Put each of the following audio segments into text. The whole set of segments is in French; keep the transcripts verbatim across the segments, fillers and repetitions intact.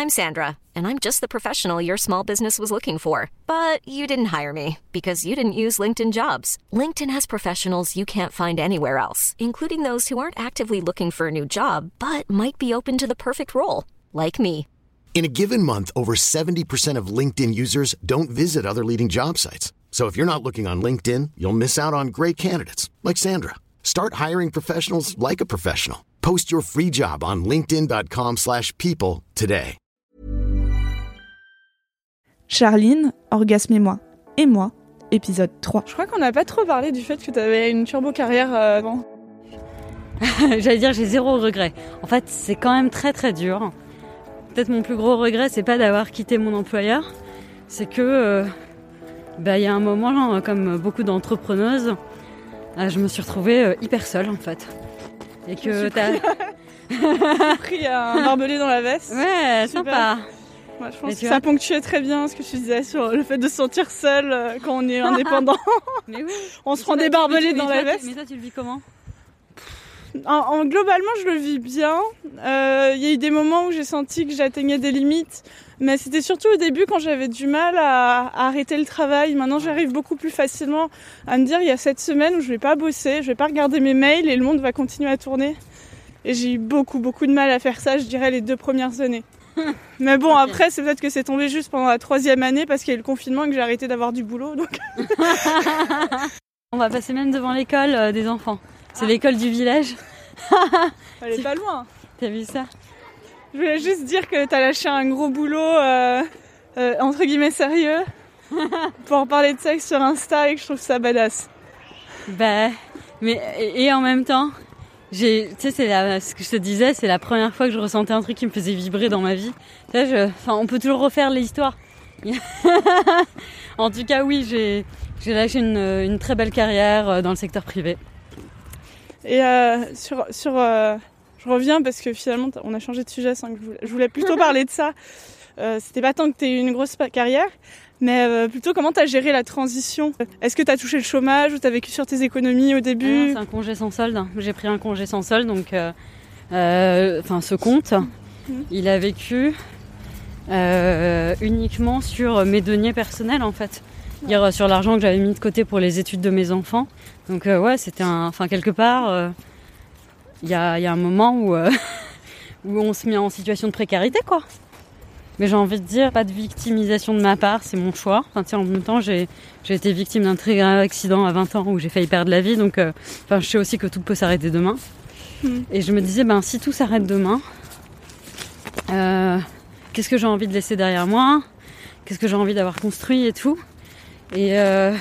I'm Sandra, and I'm just the professional your small business was looking for. But you didn't hire me because you didn't use LinkedIn Jobs. LinkedIn has professionals you can't find anywhere else, including those who aren't actively looking for a new job, but might be open to the perfect role, like me. In a given month, over seventy percent of LinkedIn users don't visit other leading job sites. So if you're not looking on LinkedIn, you'll miss out on great candidates like Sandra. Start hiring professionals like a professional. Post your free job on linkedin.com slash people today. Charline, Orgasme et moi. Et moi, épisode trois. Je crois qu'on n'a pas trop parlé du fait que tu avais une turbo-carrière euh, avant. J'allais dire, j'ai zéro regret. En fait, c'est quand même très très dur. Peut-être mon plus gros regret, c'est pas d'avoir quitté mon employeur. C'est que, euh, bah, y a un moment, comme beaucoup d'entrepreneuses, euh, je me suis retrouvée euh, hyper seule en fait. Et que t'as pris un barbelé dans la veste. Ouais, super. Sympa. Ouais, je pense Et que ça ponctuait très bien ce que tu disais sur le fait de se sentir seul euh, quand on est indépendant. Mais oui. On se prend des barbelés dans mais la toi, veste. Mais toi, tu le vis comment ? En, en, globalement, je le vis bien. Il euh, y a eu des moments où j'ai senti que j'atteignais des limites, mais c'était surtout au début quand j'avais du mal à, à arrêter le travail. Maintenant, j'arrive beaucoup plus facilement à me dire il y a cette semaine où je vais pas bosser, je vais pas regarder mes mails et le monde va continuer à tourner. Et j'ai eu beaucoup, beaucoup de mal à faire ça, je dirais, les deux premières années. Mais bon, okay. Après, c'est peut-être que c'est tombé juste pendant la troisième année parce qu'il y a eu le confinement et que j'ai arrêté d'avoir du boulot. Donc... On va passer même devant l'école euh, des enfants. C'est ah. L'école du village. Elle est pas loin. T'as vu ça ? Je voulais juste dire que t'as lâché un gros boulot, euh, euh, entre guillemets sérieux, pour en parler de sexe sur Insta et que je trouve ça badass. Bah, mais et, et en même temps, j'ai, tu sais, c'est la, ce que je te disais, c'est la première fois que je ressentais un truc qui me faisait vibrer dans ma vie. Tu sais, je, enfin, on peut toujours refaire l'histoire. En tout cas, oui, j'ai, j'ai lâché une, une très belle carrière dans le secteur privé. Et euh, sur, sur euh, je reviens parce que finalement on a changé de sujet sans que je voulais, je voulais plutôt parler de ça. Euh, c'était pas tant que tu aies eu une grosse carrière, mais euh, plutôt comment tu as géré la transition. Est-ce que tu as touché le chômage ou tu as vécu sur tes économies au début ? Ah non, c'est un congé sans solde. J'ai pris un congé sans solde, donc euh, euh, enfin ce compte, mmh. il a vécu euh, uniquement sur mes deniers personnels en fait. Dire sur l'argent que j'avais mis de côté pour les études de mes enfants. Donc euh, ouais, c'était un, enfin quelque part, il euh, y a, y a un moment où euh, où on se met en situation de précarité quoi. Mais j'ai envie de dire, pas de victimisation de ma part, c'est mon choix. Enfin, tu sais, en même temps, j'ai j'ai été victime d'un très grave accident à vingt ans où j'ai failli perdre la vie. Donc, euh, enfin, je sais aussi que tout peut s'arrêter demain. Mmh. Et je me disais, ben si tout s'arrête demain, euh, qu'est-ce que j'ai envie de laisser derrière moi ? Qu'est-ce que j'ai envie d'avoir construit et tout ? Et, euh,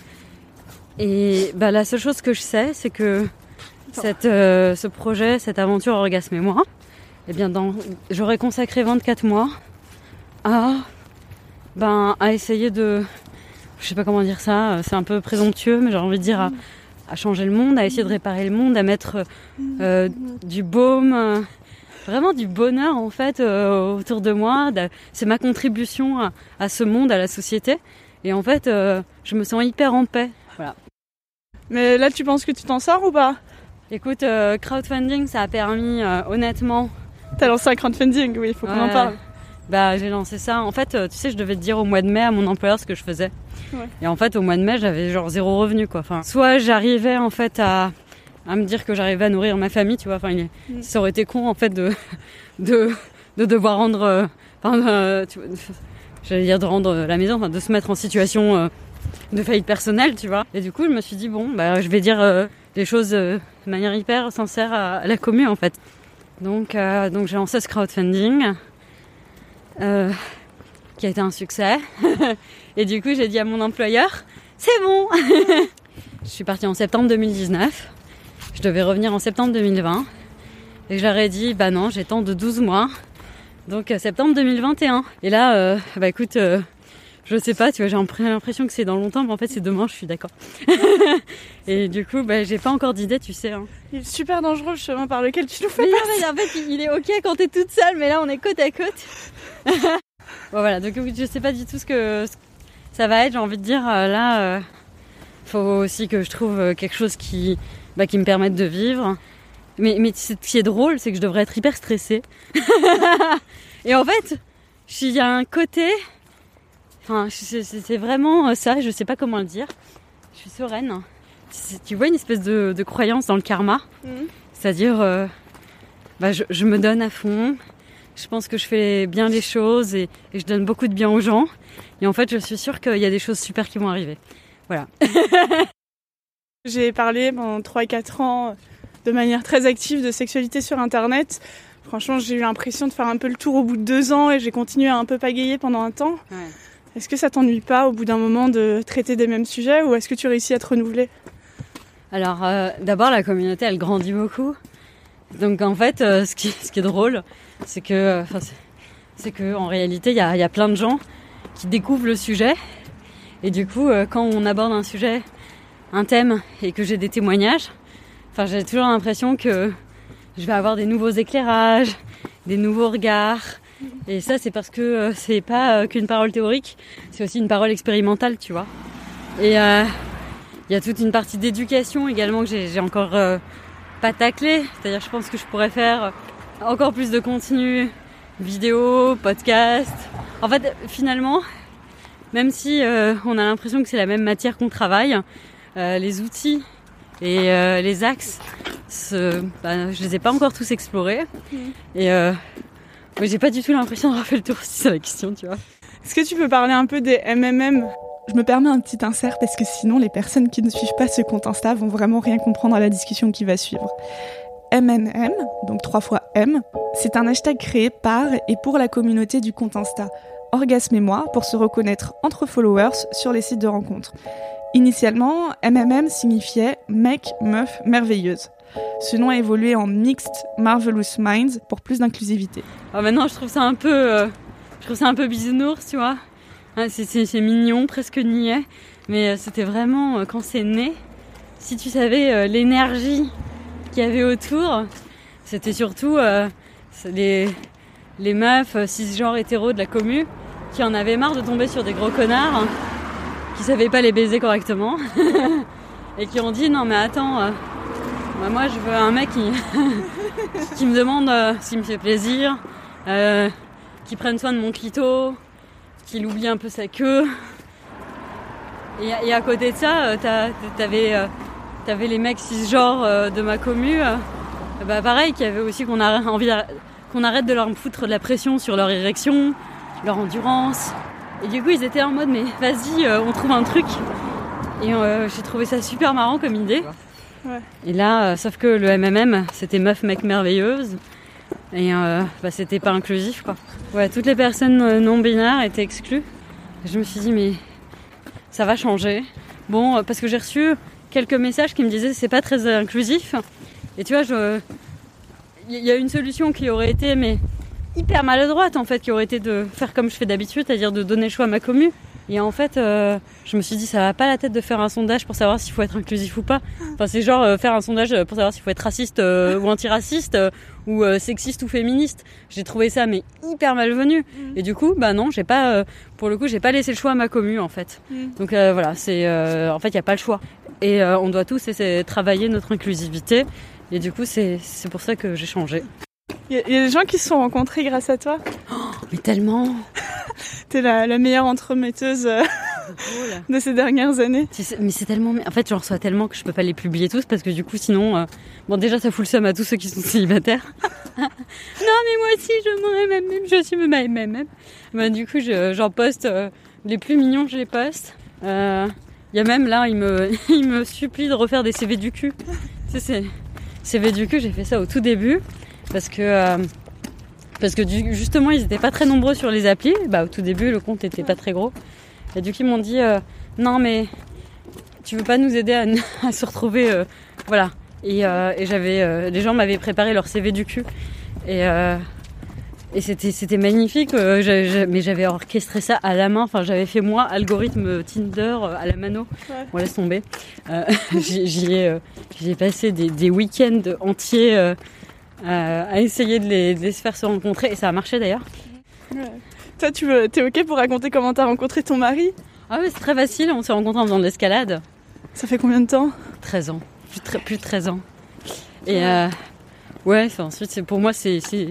et bah, la seule chose que je sais, c'est que cette, euh, ce projet, cette aventure Orgasme et moi, eh bien dans, j'aurais consacré vingt-quatre mois à, ben, à essayer de... Je sais pas comment dire ça, c'est un peu présomptueux, mais j'ai envie de dire à, à changer le monde, à essayer de réparer le monde, à mettre euh, du baume... Euh, vraiment du bonheur en fait euh, autour de moi. C'est ma contribution à, à ce monde, à la société. Et en fait, euh, je me sens hyper en paix. Voilà. Mais là, tu penses que tu t'en sors ou pas ? Écoute, euh, crowdfunding, ça a permis, euh, honnêtement... T'as lancé un crowdfunding, oui, il faut qu'on ouais, en parle. Bah, j'ai lancé ça. En fait, euh, tu sais, je devais te dire au mois de mai à mon employeur ce que je faisais. Ouais. Et en fait, au mois de mai, j'avais genre zéro revenu, quoi. Enfin, soit j'arrivais en fait à, à me dire que j'arrivais à nourrir ma famille, tu vois. Enfin, il, mm. ça aurait été con en fait de de, de devoir rendre... Euh, enfin, euh, tu vois, j'allais dire de rendre la maison, enfin de se mettre en situation euh, de faillite personnelle, tu vois. Et du coup, je me suis dit, bon, bah, je vais dire euh, les choses euh, de manière hyper sincère à, à la commune, en fait. Donc, euh, donc j'ai lancé ce crowdfunding, euh, qui a été un succès. Et du coup, j'ai dit à mon employeur, c'est bon. Je suis partie en septembre deux mille dix-neuf. Je devais revenir en septembre deux mille vingt. Et je leur ai dit, bah non, j'ai tant de douze mois. Donc euh, septembre deux mille vingt et un. Et là, euh, bah écoute, euh, je sais pas, tu vois, j'ai l'impression que c'est dans longtemps, mais en fait c'est demain, je suis d'accord. Et du coup, bah j'ai pas encore d'idée, tu sais. Hein. Il est super dangereux le chemin par lequel tu nous fais mais passer. Non, mais en fait, il est ok quand t'es toute seule, mais là on est côte à côte. Bon voilà, donc je sais pas du tout ce que, ce que ça va être. J'ai envie de dire, euh, là, euh, faut aussi que je trouve quelque chose qui, bah, qui me permette de vivre. Mais, mais ce qui est drôle, c'est que je devrais être hyper stressée. Et en fait, il y a un côté... Enfin, c'est, c'est vraiment ça, je sais pas comment le dire. Je suis sereine. Tu vois une espèce de, de croyance dans le karma. Mmh. C'est-à-dire, euh, bah, je, je me donne à fond. Je pense que je fais bien les choses et, et je donne beaucoup de bien aux gens. Et en fait, je suis sûre qu'il y a des choses super qui vont arriver. Voilà. J'ai parlé pendant trois à quatre ans de manière très active de sexualité sur Internet. Franchement, j'ai eu l'impression de faire un peu le tour au bout de deux ans et j'ai continué à un peu pagayer pendant un temps. Ouais. Est-ce que ça t'ennuie pas au bout d'un moment de traiter des mêmes sujets ou est-ce que tu réussis à te renouveler ? Alors, euh, d'abord, la communauté, elle grandit beaucoup. Donc, en fait, euh, ce, qui, ce qui est drôle, c'est que, euh, c'est, c'est que en réalité, il y a, y a plein de gens qui découvrent le sujet. Et du coup, euh, quand on aborde un sujet, un thème, et que j'ai des témoignages, enfin, j'ai toujours l'impression que je vais avoir des nouveaux éclairages, des nouveaux regards. Et ça, c'est parce que euh, c'est pas euh, qu'une parole théorique, c'est aussi une parole expérimentale, tu vois. Et il euh, y a toute une partie d'éducation également que j'ai, j'ai encore euh, pas taclé. C'est-à-dire, je pense que je pourrais faire encore plus de contenu, vidéo, podcast. En fait, finalement, même si euh, on a l'impression que c'est la même matière qu'on travaille, euh, les outils et euh, les axes, ce, bah, je les ai pas encore tous explorés. Mmh. Et euh, ouais, j'ai pas du tout l'impression d'avoir fait le tour, si c'est la question, tu vois. Est-ce que tu peux parler un peu des M M M ? Je me permets un petit insert parce que sinon les personnes qui ne suivent pas ce compte Insta vont vraiment rien comprendre à la discussion qui va suivre. M M M, donc trois fois M, c'est un hashtag créé par et pour la communauté du compte Insta Orgasme et moi pour se reconnaître entre followers sur les sites de rencontres. Initialement, M M M signifiait mec, meuf, merveilleuse. Ce nom a évolué en Mixed Marvelous Minds pour plus d'inclusivité. Alors maintenant, je trouve ça un peu, euh, je trouve ça un peu bisounours, tu vois. C'est, c'est, c'est mignon, presque niais, mais c'était vraiment, quand c'est né, si tu savais euh, l'énergie qu'il y avait autour, c'était surtout euh, les, les meufs cisgenres hétéros de la commu qui en avaient marre de tomber sur des gros connards hein, qui savaient pas les baiser correctement et qui ont dit non mais attends, euh, bah, moi je veux un mec qui, qui me demande euh, s'il me fait plaisir, euh, qui prenne soin de mon clito, qu'il oublie un peu sa queue. Et, et à côté de ça, t'as, t'avais, t'avais les mecs cisgenres de ma commu, bah pareil, qui avaient aussi qu'on a envie qu'on arrête de leur foutre de la pression sur leur érection, leur endurance. Et du coup, ils étaient en mode, mais vas-y, on trouve un truc. Et euh, j'ai trouvé ça super marrant comme idée. Ouais. Et là, euh, sauf que le M M M, c'était meuf, mec, merveilleuse. Et euh, bah, c'était pas inclusif quoi. Ouais, toutes les personnes non binaires étaient exclues. Je me suis dit mais ça va changer. Bon, parce que j'ai reçu quelques messages qui me disaient c'est pas très inclusif. Et tu vois, je il y a une solution qui aurait été mais hyper maladroite en fait, qui aurait été de faire comme je fais d'habitude, c'est-à-dire de donner le choix à ma commu. Et en fait, euh, je me suis dit, ça va pas la tête de faire un sondage pour savoir s'il faut être inclusif ou pas. Enfin, c'est genre euh, faire un sondage pour savoir s'il faut être raciste euh, ou antiraciste euh, ou euh, sexiste ou féministe. J'ai trouvé ça mais hyper malvenu. Mm. Et du coup, bah non, j'ai pas, euh, pour le coup, j'ai pas laissé le choix à ma commu en fait. Mm. Donc euh, voilà, c'est, euh, en fait, il y a pas le choix. Et euh, on doit tous essayer de travailler notre inclusivité. Et du coup, c'est c'est pour ça que j'ai changé. Il y, y a des gens qui se sont rencontrés grâce à toi. Oh, mais tellement. T'es la, la meilleure entremetteuse euh, de ces dernières années. C'est, mais c'est tellement... En fait, j'en reçois tellement que je peux pas les publier tous parce que du coup, sinon... Euh, bon, déjà, ça fout le seum à tous ceux qui sont célibataires. Non, mais moi aussi, je m'en même, même, je suis même, même, même. Bah, du coup, je, j'en poste... Euh, les plus mignons, je les poste. Il euh, y a même, là, il me, il me supplie de refaire des C V du cul. Tu sais, c'est... C V du cul, j'ai fait ça au tout début parce que... Euh, Parce que du, justement, ils étaient pas très nombreux sur les applis. Bah, au tout début, le compte était pas très gros. Et du coup, ils m'ont dit euh, non, mais tu veux pas nous aider à, à se retrouver, euh, voilà. Et, euh, et j'avais, euh, les gens m'avaient préparé leur C V du cul. Et, euh, et c'était, c'était magnifique. Euh, j'ai, j'ai, mais j'avais orchestré ça à la main. Enfin, j'avais fait moi algorithme Tinder à la mano. Ouais. On laisse tomber. Euh, j'y, j'y, ai, euh, j'y ai passé des, des week-ends entiers. Euh, Euh, à essayer de les, de les faire se rencontrer et ça a marché d'ailleurs. Ouais. Toi tu veux, t'es ok pour raconter comment t'as rencontré ton mari? Ah oui, c'est très facile, on s'est rencontrés en faisant de l'escalade. Ça fait combien de temps? treize ans, plus de, plus de treize ans. Et ouais, euh, ouais ensuite c'est, pour moi c'est, c'est,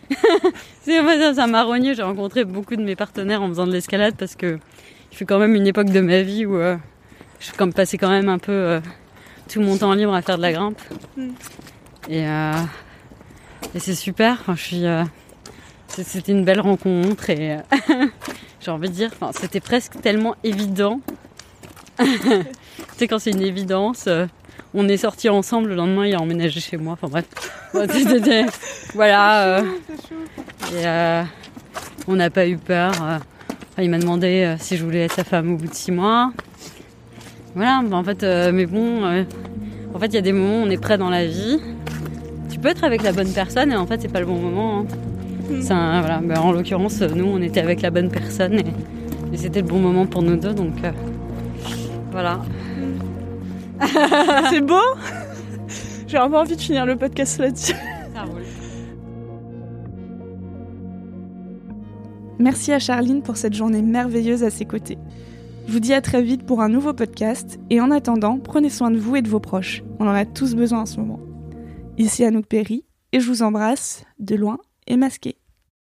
c'est, ça, ça m'a rogné. J'ai rencontré beaucoup de mes partenaires en faisant de l'escalade parce que je suis quand même une époque de ma vie où euh, je suis comme passé quand même un peu euh, tout mon temps libre à faire de la grimpe. Mm. Et, euh, et c'est super. Enfin, je suis, euh, c'était une belle rencontre et euh, j'ai envie de dire, enfin, c'était presque tellement évident. Tu sais, quand c'est une évidence, euh, on est sortis ensemble, le lendemain il a emménagé chez moi. Enfin bref, voilà. Euh, et euh, on n'a pas eu peur. Euh, enfin, il m'a demandé euh, si je voulais être sa femme au bout de six mois. Voilà, bah, en fait, euh, mais bon, euh, en fait, il y a des moments où on est prêt dans la vie. Tu peux être avec la bonne personne et en fait, c'est pas le bon moment. Hein. Mmh. C'est un, voilà, bah, en l'occurrence, nous, on était avec la bonne personne et, et c'était le bon moment pour nous deux, donc euh, voilà. C'est beau. J'ai un peu envie de finir le podcast là-dessus. Ça roule. Merci à Charline pour cette journée merveilleuse à ses côtés. Je vous dis à très vite pour un nouveau podcast et en attendant, prenez soin de vous et de vos proches. On en a tous besoin en ce moment. Ici Anouk Perry et je vous embrasse de loin et masqué.